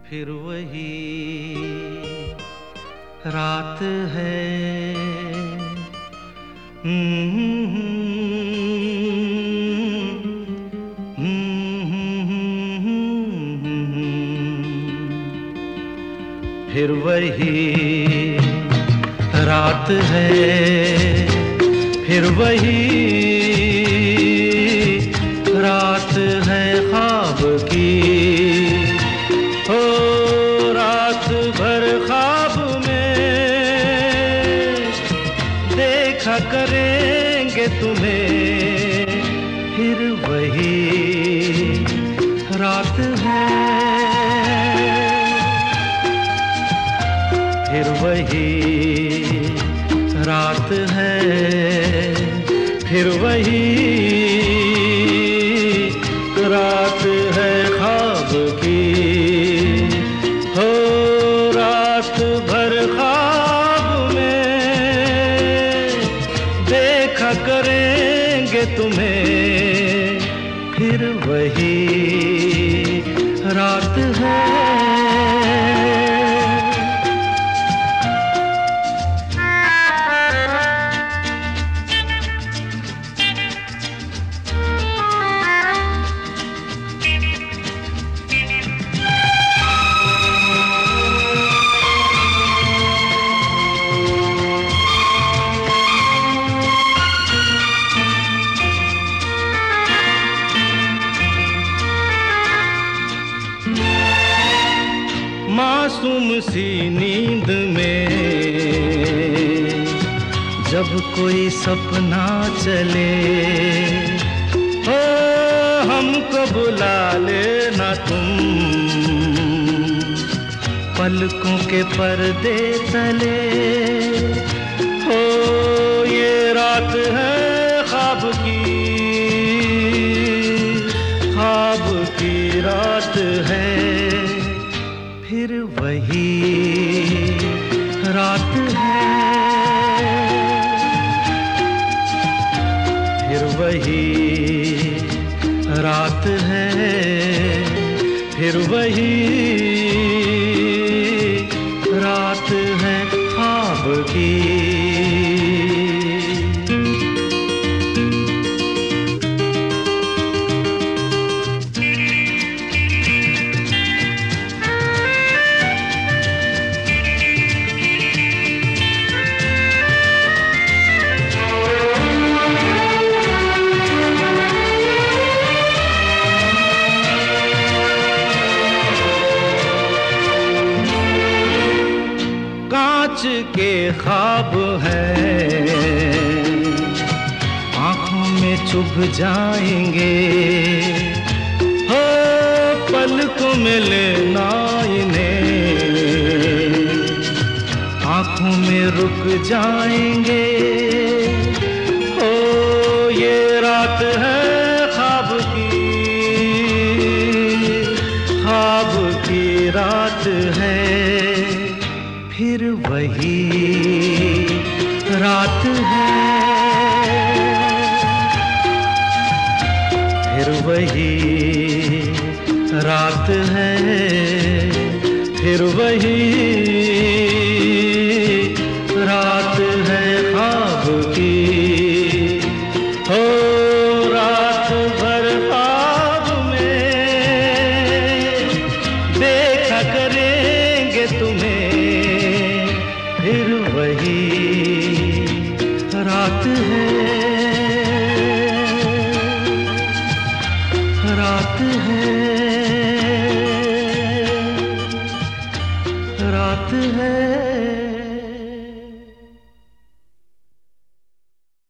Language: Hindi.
फिर वही रात है। फिर वही रात है, फिर वही रात है ख्वाब की। हो रात भर ख्वाब में देखा करेंगे तुम्हें। फिर वही रात है, फिर वही रात है, फिर वही रात है ख्वाब की। हो रात भर ख्वाब में देखा करेंगे तुम्हें। फिर वही रात है। मासूम सी नींद में जब कोई सपना चले, हो हमको बुला लेना तुम पलकों के पर्दे तले। हो ये रात है ख्वाब की, ख्वाब की रात है। फिर वही रात है, फिर वही रात है, फिर वही रात है ख्वाब की। कांच के ख्वाब हैं, आँखों में चुभ जाएंगे। हो पलकों में लेना इन्हें, आँखों में रुक जाएंगे। हो ये रात है ख्वाब की, ख्वाब की रात है। फिर वही रात है, फिर वही रात है, फिर वही रात है ख्वाब की। हो रात भर ख्वाब में देखा करेंगे तुम्हें। फिर वही रात है, रात है, रात है।